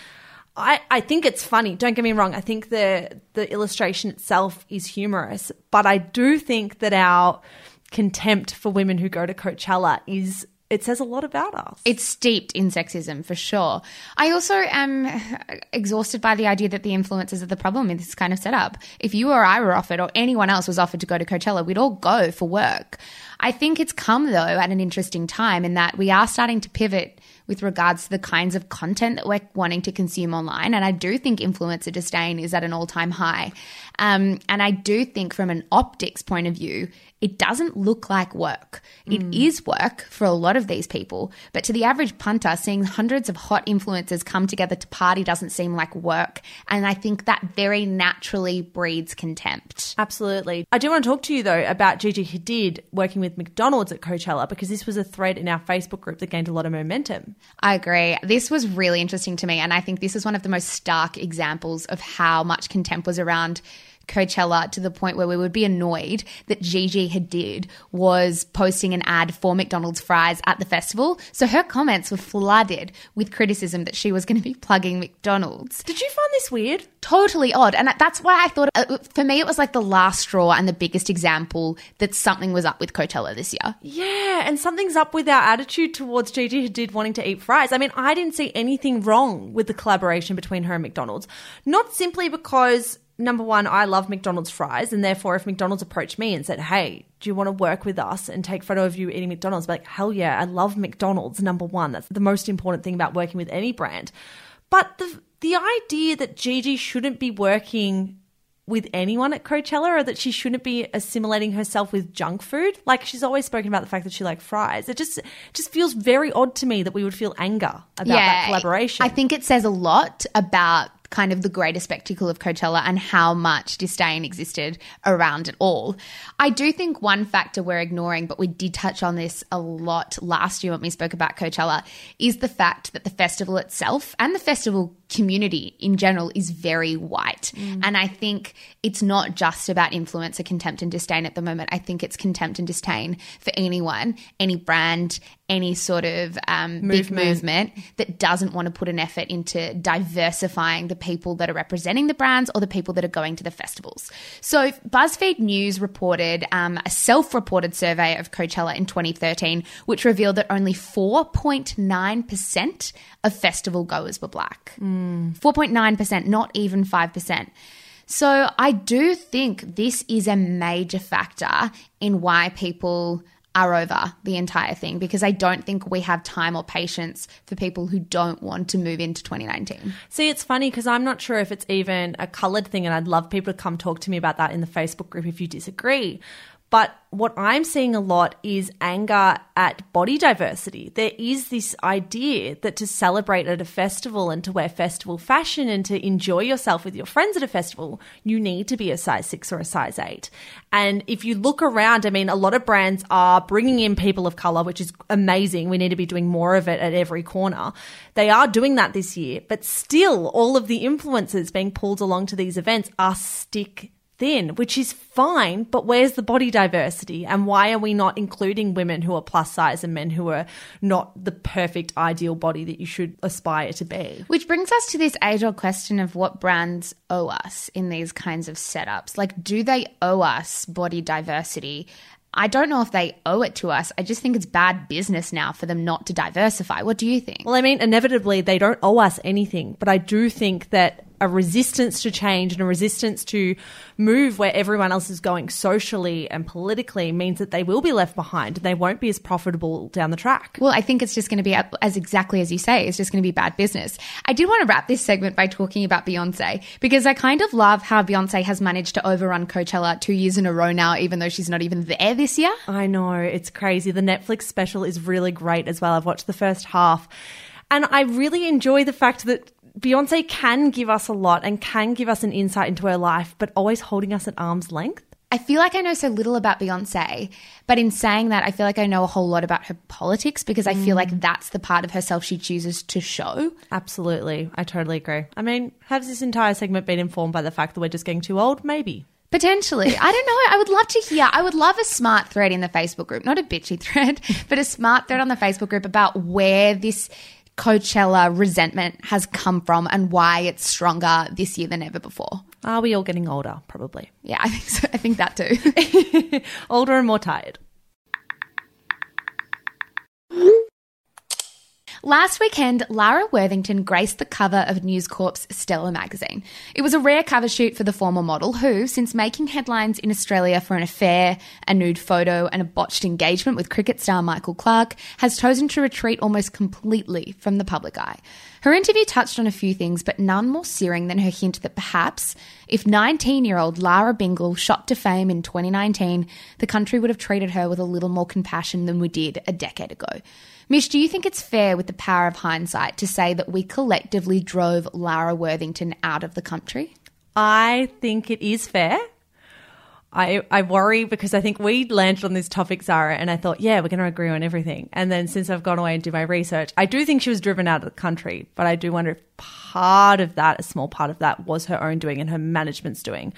I think it's funny. Don't get me wrong. I think the illustration itself is humorous, but I do think that our contempt for women who go to Coachella it says a lot about us. It's steeped in sexism for sure. I also am exhausted by the idea that the influencers are the problem in this kind of setup. If you or I were offered, or anyone else was offered to go to Coachella, we'd all go for work. I think it's come, though, at an interesting time in that we are starting to pivot with regards to the kinds of content that we're wanting to consume online. And I do think influencer disdain is at an all-time high. And I do think from an optics point of view, it doesn't look like work. It is work for a lot of these people, but to the average punter, seeing hundreds of hot influencers come together to party doesn't seem like work. And I think that very naturally breeds contempt. Absolutely. I do want to talk to you, though, about Gigi Hadid working with McDonald's at Coachella, because this was a thread in our Facebook group that gained a lot of momentum. I agree. This was really interesting to me, and I think this is one of the most stark examples of how much contempt was around Coachella to the point where we would be annoyed that Gigi Hadid was posting an ad for McDonald's fries at the festival. So her comments were flooded with criticism that she was going to be plugging McDonald's. Did you find this weird? Totally odd. And that's why I thought, for me, it was like the last straw and the biggest example that something was up with Coachella this year. Yeah, and something's up with our attitude towards Gigi Hadid wanting to eat fries. I mean, I didn't see anything wrong with the collaboration between her and McDonald's. Not simply because, number one, I love McDonald's fries, and therefore if McDonald's approached me and said, hey, do you want to work with us and take a photo of you eating McDonald's? I'd be like, hell yeah, I love McDonald's, number one. That's the most important thing about working with any brand. But the idea that Gigi shouldn't be working with anyone at Coachella, or that she shouldn't be assimilating herself with junk food. Like, she's always spoken about the fact that she likes fries. It just feels very odd to me that we would feel anger about that collaboration. I think it says a lot about kind of the greater spectacle of Coachella and how much disdain existed around it all. I do think one factor we're ignoring, but we did touch on this a lot last year when we spoke about Coachella, is the fact that the festival itself and the festival community in general is very white. And I think it's not just about influencer contempt and disdain at the moment. I think it's contempt and disdain for anyone, any brand, any sort of big movement that doesn't want to put an effort into diversifying the people that are representing the brands or the people that are going to the festivals. So BuzzFeed News reported a self-reported survey of Coachella in 2013, which revealed that only 4.9% of festival goers were black. 4.9%, not even 5%. So I do think this is a major factor in why people are over the entire thing, because I don't think we have time or patience for people who don't want to move into 2019. See, it's funny because I'm not sure if it's even a coloured thing, and I'd love people to come talk to me about that in the Facebook group if you disagree. But what I'm seeing a lot is anger at body diversity. There is this idea that to celebrate at a festival and to wear festival fashion and to enjoy yourself with your friends at a festival, you need to be a size 6 or a size 8. And if you look around, I mean, a lot of brands are bringing in people of colour, which is amazing. We need to be doing more of it at every corner. They are doing that this year, but still all of the influencers being pulled along to these events are stick thin, which is fine, but where's the body diversity? And why are we not including women who are plus size and men who are not the perfect ideal body that you should aspire to be? Which brings us to this age-old question of what brands owe us in these kinds of setups. Like, do they owe us body diversity? I don't know if they owe it to us. I just think it's bad business now for them not to diversify. What do you think? Well, I mean, inevitably they don't owe us anything, but I do think that a resistance to change and a resistance to move where everyone else is going socially and politically means that they will be left behind and they won't be as profitable down the track. Well, I think it's just going to be, as exactly as you say, it's just going to be bad business. I did want to wrap this segment by talking about Beyonce, because I kind of love how Beyonce has managed to overrun Coachella 2 years in a row now, even though she's not even there this year. I know, it's crazy. The Netflix special is really great as well. I've watched the first half and I really enjoy the fact that Beyonce can give us a lot and can give us an insight into her life, but always holding us at arm's length. I feel like I know so little about Beyonce, but in saying that, I feel like I know a whole lot about her politics, because I feel like that's the part of herself she chooses to show. Absolutely. I totally agree. I mean, has this entire segment been informed by the fact that we're just getting too old? Maybe. Potentially. I don't know. I would love to hear. I would love a smart thread in the Facebook group, not a bitchy thread, but a smart thread on the Facebook group about where this Coachella resentment has come from and why it's stronger this year than ever before. Are we all getting older? Probably. Yeah, I think so. I think that too. Older and more tired. Last weekend, Lara Worthington graced the cover of News Corp's Stella magazine. It was a rare cover shoot for the former model who, since making headlines in Australia for an affair, a nude photo and a botched engagement with cricket star Michael Clarke, has chosen to retreat almost completely from the public eye. Her interview touched on a few things, but none more searing than her hint that perhaps, if 19-year-old Lara Bingle shot to fame in 2019, the country would have treated her with a little more compassion than we did a decade ago. Mish, do you think it's fair with the power of hindsight to say that we collectively drove Lara Worthington out of the country? I think it is fair. I worry because I think we landed on this topic, Zara, and I thought, yeah, we're going to agree on everything. And then since I've gone away and do my research, I do think she was driven out of the country, but I do wonder if part of that, a small part of that, was her own doing and her management's doing.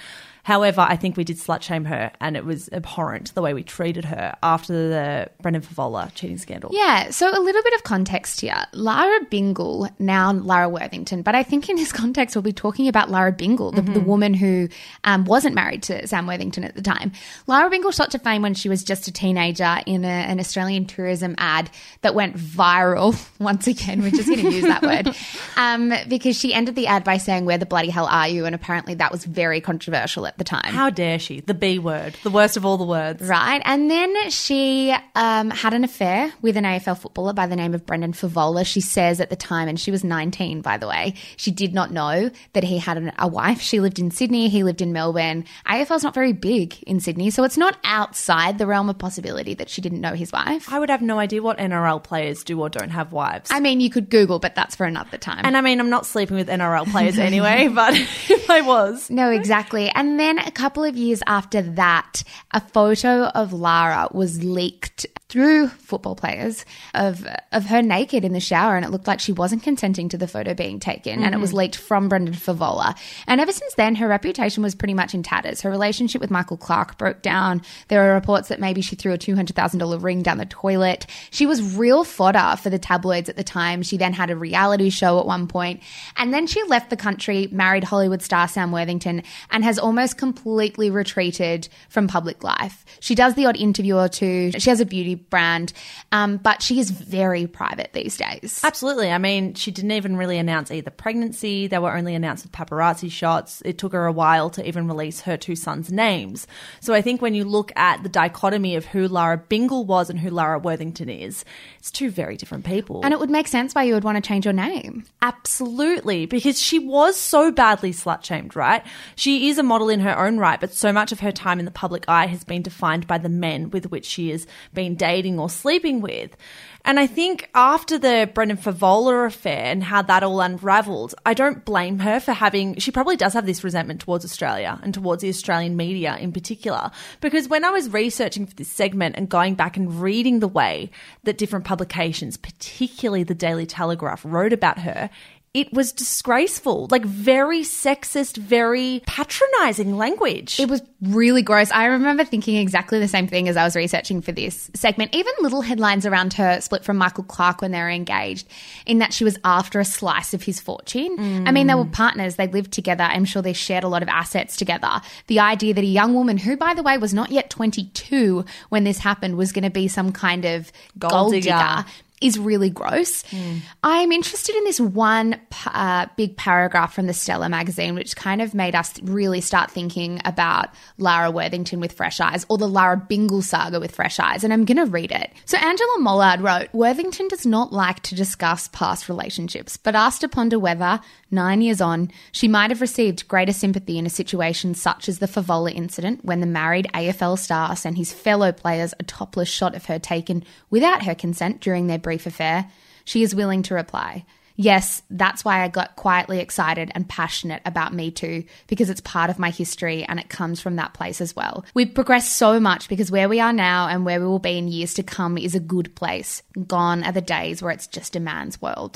However, I think we did slut shame her, and it was abhorrent the way we treated her after the Brendan Favola cheating scandal. Yeah, so a little bit of context here. Lara Bingle, now Lara Worthington, but I think in this context we'll be talking about Lara Bingle, the woman who wasn't married to Sam Worthington at the time. Lara Bingle shot to fame when she was just a teenager in an Australian tourism ad that went viral. Once again, we're just going to use that word because she ended the ad by saying, "Where the bloody hell are you?" And apparently that was very controversial at the time. How dare she? The B word, the worst of all the words. Right. And then she had an affair with an AFL footballer by the name of Brendan Favola. She says at the time, and she was 19, by the way, she did not know that he had a wife. She lived in Sydney. He lived in Melbourne. AFL's not very big in Sydney, so it's not outside the realm of possibility that she didn't know his wife. I would have no idea what NRL players do or don't have wives. I mean, you could Google, but that's for another time. And I mean, I'm not sleeping with NRL players anyway, but if I was. No, exactly. And then a couple of years after that, a photo of Lara was leaked through football players of her naked in the shower, and it looked like she wasn't consenting to the photo being taken, and it was leaked from Brendan Favola. And ever since then, her reputation was pretty much in tatters. Her relationship with Michael Clark broke down. There are reports that maybe she threw a $200,000 ring down the toilet. She was real fodder for the tabloids at the time. She then had a reality show at one point, and then she left the country, married Hollywood star Sam Worthington, and has almost completely retreated from public life. She does the odd interview or two. She has a beauty brand, but she is very private these days. Absolutely. I mean, she didn't even really announce either pregnancy. They were only announced with paparazzi shots. It took her a while to even release her two sons' names. So I think when you look at the dichotomy of who Lara Bingle was and who Lara Worthington is, it's two very different people. And it would make sense why you would want to change your name. Absolutely, because she was so badly slut-shamed, right? She is a model in her own right, but so much of her time in the public eye has been defined by the men with which she has been dating or sleeping with. And I think after the Brendan Favola affair and how that all unravelled, I don't blame her for she probably does have this resentment towards Australia and towards the Australian media in particular. Because when I was researching for this segment and going back and reading the way that different publications, particularly the Daily Telegraph, wrote about her, it was disgraceful, like very sexist, very patronising language. It was really gross. I remember thinking exactly the same thing as I was researching for this segment. Even little headlines around her split from Michael Clark when they were engaged, in that she was after a slice of his fortune. I mean, they were partners. They lived together. I'm sure they shared a lot of assets together. The idea that a young woman, who, by the way, was not yet 22 when this happened, was going to be some kind of gold digger is really gross. I'm interested in this one big paragraph from the Stella magazine, which kind of made us really start thinking about Lara Worthington with fresh eyes, or the Lara Bingle saga with fresh eyes, and I'm going to read it. So Angela Mollard wrote, "Worthington does not like to discuss past relationships, but asked to ponder whether, 9 years on, she might have received greater sympathy in a situation such as the Favola incident, when the married AFL star sent his fellow players a topless shot of her taken without her consent during their brief affair. She is willing to reply, 'Yes, that's why I got quietly excited and passionate about Me Too, because it's part of my history and it comes from that place as well. We've progressed so much because where we are now and where we will be in years to come is a good place. Gone are the days where it's just a man's world.'"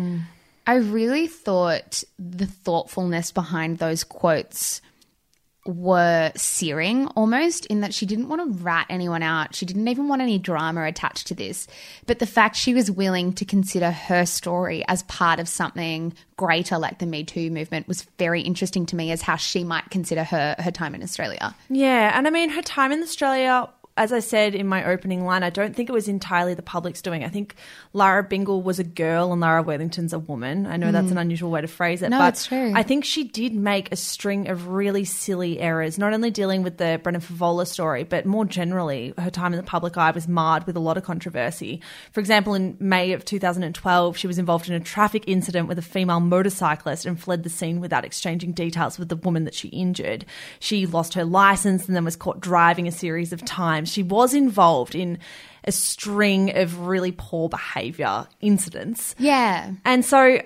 I really thought the thoughtfulness behind those quotes were searing almost, in that she didn't want to rat anyone out. She didn't even want any drama attached to this. But the fact she was willing to consider her story as part of something greater like the Me Too movement was very interesting to me, as how she might consider her time in Australia. Yeah, and I mean, her time in Australia, as I said in my opening line, I don't think it was entirely the public's doing. I think Lara Bingle was a girl and Lara Worthington's a woman. I know that's an unusual way to phrase it, No, but it's true. I think she did make a string of really silly errors, not only dealing with the Brendan Favola story, but more generally, her time in the public eye was marred with a lot of controversy. For example, in May of 2012, she was involved in a traffic incident with a female motorcyclist and fled the scene without exchanging details with the woman that she injured. She lost her license and then was caught driving a series of times. She was involved in a string of really poor behaviour incidents. Yeah. And so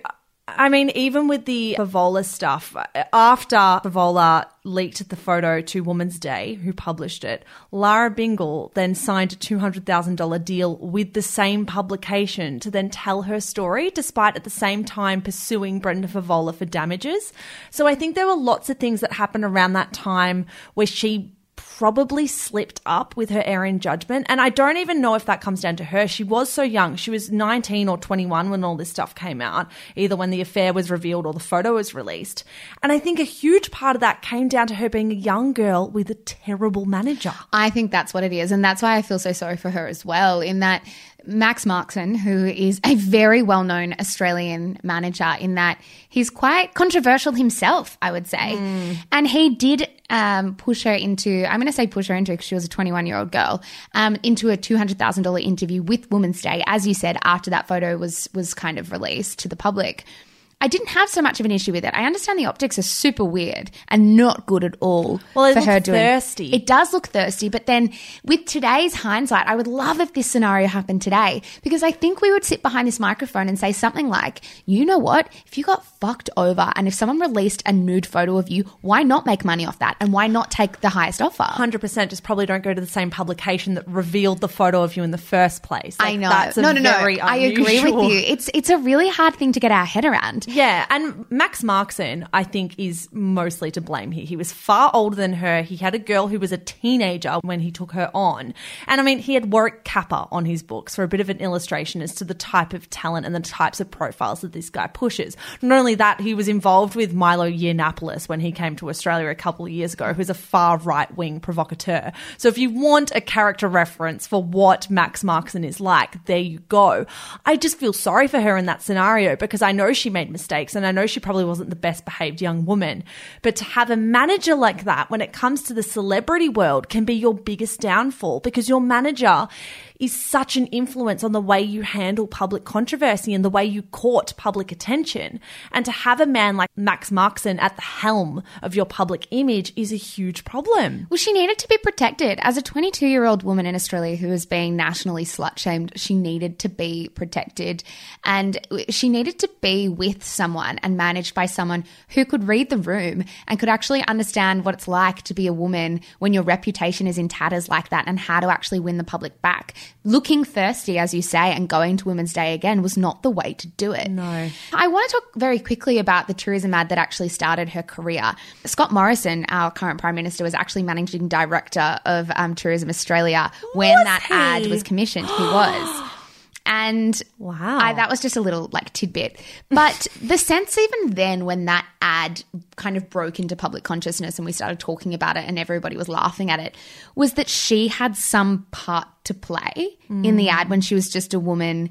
I mean, even with the Favola stuff, after Favola leaked the photo to Women's Day, who published it, Lara Bingle then signed a $200,000 deal with the same publication to then tell her story, despite at the same time pursuing Brenda Favola for damages. So I think there were lots of things that happened around that time where she probably slipped up with her error in judgment. And I don't even know if that comes down to her. She was so young. She was 19 or 21 when all this stuff came out, either when the affair was revealed or the photo was released. And I think a huge part of that came down to her being a young girl with a terrible manager. I think that's what it is. And that's why I feel so sorry for her as well, in that Max Markson, who is a very well-known Australian manager, in that he's quite controversial himself, I would say. And he did push her into, I'm going to say push her into, because she was a 21-year-old girl, into a $200,000 interview with Women's Day, as you said, after that photo was kind of released to the public. I didn't have so much of an issue with it. I understand the optics are super weird and not good at all. Well, it for her looks doing. thirsty. It does look thirsty, but then with today's hindsight, I would love if this scenario happened today, because I think we would sit behind this microphone and say something like, you know what, if you got fucked over and if someone released a nude photo of you, why not make money off that, and why not take the highest offer? 100%, just probably don't go to the same publication that revealed the photo of you in the first place. I know. That's No. very I agree with unusual. you. It's a really hard thing to get our head around. Yeah, and Max Markson, I think, is mostly to blame here. He was far older than her. He had a girl who was a teenager when he took her on. And I mean, he had Warwick Capper on his books for a bit of an illustration as to the type of talent and the types of profiles that this guy pushes. Not only that, he was involved with Milo Yiannopoulos when he came to Australia a couple of years ago, who's a far right-wing provocateur. So if you want a character reference for what Max Markson is like, there you go. I just feel sorry for her in that scenario, because I know she made mistakes and I know she probably wasn't the best behaved young woman. But to have a manager like that when it comes to the celebrity world can be your biggest downfall, because your manager is such an influence on the way you handle public controversy and the way you court public attention. And to have a man like Max Markson at the helm of your public image is a huge problem. Well, she needed to be protected. As a 22-year-old woman in Australia who was being nationally slut-shamed, she needed to be protected. And she needed to be with someone and managed by someone who could read the room and could actually understand what it's like to be a woman when your reputation is in tatters like that, and how to actually win the public back. Looking thirsty, as you say, and going to Women's Day again was not the way to do it. No. I want to talk very quickly about the tourism ad that actually started her career. Scott Morrison, our current Prime Minister, was actually managing director of Tourism Australia when that ad was commissioned. He was. And wow, that was just a little tidbit. But the sense even then, when that ad kind of broke into public consciousness and we started talking about it and everybody was laughing at it, was that she had some part to play in the ad when she was just a woman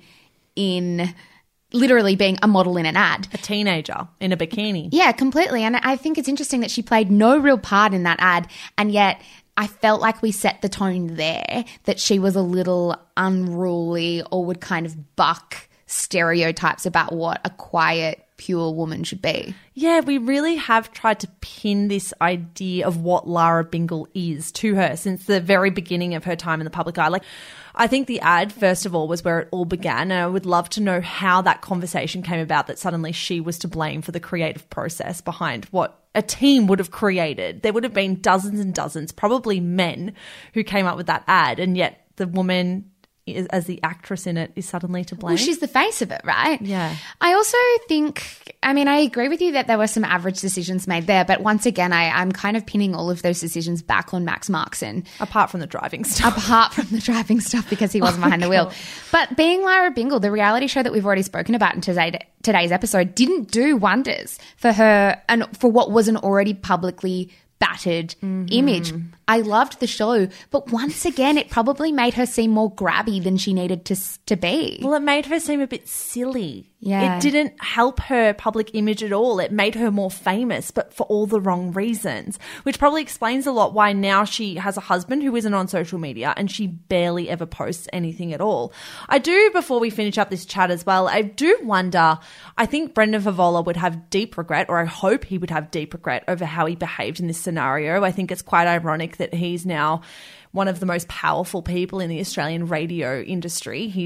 in literally being a model in an ad. a teenager in a bikini. Yeah, completely. And I think it's interesting that she played no real part in that ad, and yet I felt like we set the tone there that she was a little unruly or would kind of buck stereotypes about what a quiet, pure woman should be. Yeah, we really have tried to pin this idea of what Lara Bingle is to her since the very beginning of her time in the public eye. I think the ad, first of all, was where it all began, and I would love to know how that conversation came about, that suddenly she was to blame for the creative process behind what a team would have created. There would have been dozens and dozens, probably men, who came up with that ad, and yet the woman, as the actress in it, is suddenly to blame. Well, she's the face of it, right? Yeah. I also think, I agree with you that there were some average decisions made there, but once again, I'm kind of pinning all of those decisions back on Max Markson. Apart from the driving stuff. Apart from the driving stuff, because he wasn't behind the wheel. But being Lara Bingle, the reality show that we've already spoken about in today's episode, didn't do wonders for her and for what was an already publicly battered image. I loved the show, but once again, it probably made her seem more grabby than she needed to be. Well, it made her seem a bit silly. Yeah. It didn't help her public image at all. It made her more famous, but for all the wrong reasons, which probably explains a lot why now she has a husband who isn't on social media and she barely ever posts anything at all. I do, before we finish up this chat as well, I do wonder, I think Brendan Favola would have deep regret, or I hope he would have deep regret over how he behaved in this scenario. I think it's quite ironic that he's now one of the most powerful people in the Australian radio industry. He's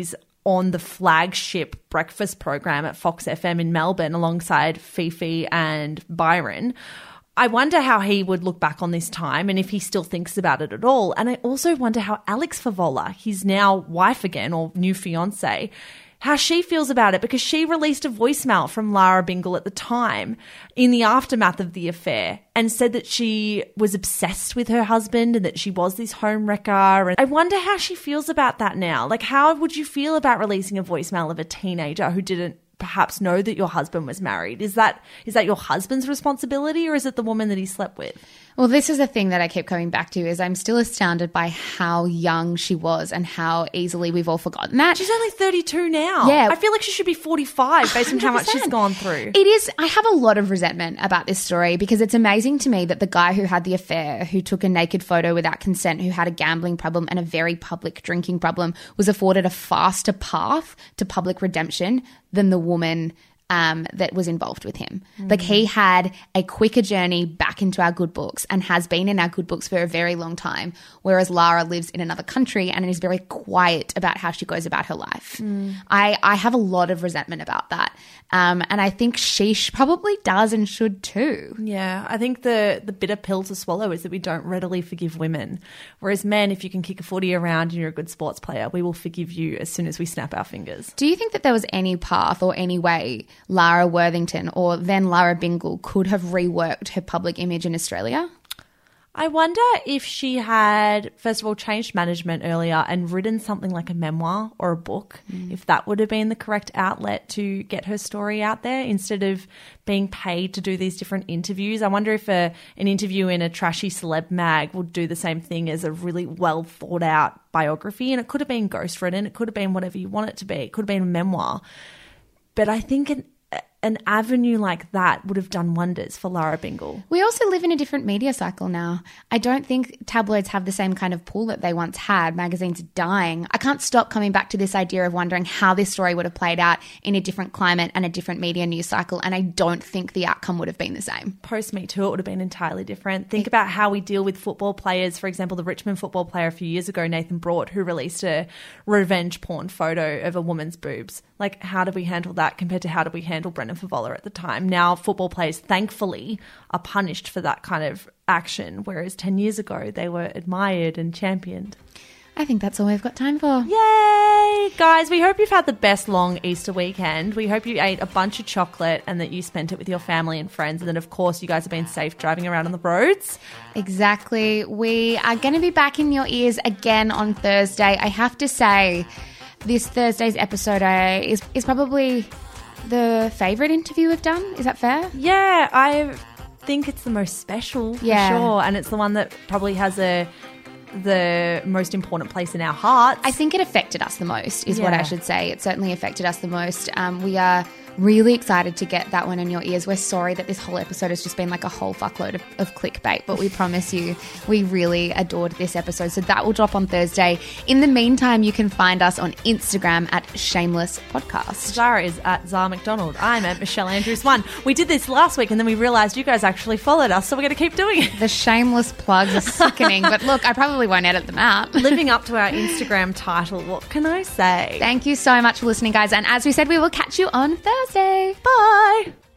on the flagship breakfast program at Fox FM in Melbourne alongside Fifi and Byron. I wonder how he would look back on this time and if he still thinks about it at all. And I also wonder how Alex Favola, his now wife again or new fiance, how she feels about it, because she released a voicemail from Lara Bingle at the time in the aftermath of the affair and said that she was obsessed with her husband and that she was this home wrecker. And I wonder how she feels about that now. Like, how would you feel about releasing a voicemail of a teenager who didn't perhaps know that your husband was married? Is that your husband's responsibility, or is it the woman that he slept with? Well, this is the thing that I keep coming back to, is I'm still astounded by how young she was and how easily we've all forgotten that. She's only 32 now. Yeah. I feel like she should be 45 based on how much she's 100%. gone through. It is. I have a lot of resentment about this story, because it's amazing to me that the guy who had the affair, who took a naked photo without consent, who had a gambling problem and a very public drinking problem, was afforded a faster path to public redemption than the woman that was involved with him. Like, he had a quicker journey back into our good books and has been in our good books for a very long time, whereas Lara lives in another country and is very quiet about how she goes about her life. I have a lot of resentment about that. And I think she probably does and should too. Yeah, I think the bitter pill to swallow is that we don't readily forgive women. Whereas men, if you can kick a footy around and you're a good sports player, we will forgive you as soon as we snap our fingers. Do you think that there was any path or any way Lara Worthington, or then Lara Bingle, could have reworked her public image in Australia? I wonder if she had, first of all, changed management earlier and written something like a memoir or a book, if that would have been the correct outlet to get her story out there instead of being paid to do these different interviews. I wonder if an interview in a trashy celeb mag would do the same thing as a really well thought out biography. And it could have been ghostwritten. It could have been whatever you want it to be. It could have been a memoir. But I think an avenue like that would have done wonders for Lara Bingle. We also live in a different media cycle now. I don't think tabloids have the same kind of pull that they once had. Magazines are dying. I can't stop coming back to this idea of wondering how this story would have played out in a different climate and a different media news cycle, and I don't think the outcome would have been the same. Post Me Too, it would have been entirely different. Think about how we deal with football players. For example, the Richmond football player a few years ago, Nathan Broad, who released a revenge porn photo of a woman's boobs. Like, how did we handle that compared to how did we handle Brendan Favola at the time? Now, football players, thankfully, are punished for that kind of action, whereas 10 years ago, they were admired and championed. I think that's all we've got time for. Yay! Guys, we hope you've had the best long Easter weekend. We hope you ate a bunch of chocolate and that you spent it with your family and friends, and that, of course, you guys have been safe driving around on the roads. Exactly. We are going to be back in your ears again on Thursday. I have to say, this Thursday's episode is probably the favourite interview we've done. Is that fair? Yeah, I think it's the most special, for sure. And it's the one that probably has the most important place in our hearts. I think it affected us the most, is what I should say. It certainly affected us the most. We are really excited to get that one in your ears. We're sorry that this whole episode has just been like a whole fuckload of clickbait, but we promise you we really adored this episode. So that will drop on Thursday. In the meantime, you can find us on Instagram at Shameless Podcast. Zara is at Zara McDonald. I'm at Michelle Andrews 1. We did this last week and then we realised you guys actually followed us, so we're going to keep doing it. The shameless plugs are sickening, but look, I probably won't edit them out. Living up to our Instagram title, what can I say? Thank you so much for listening, guys. And as we said, we will catch you on Thursday. Bye.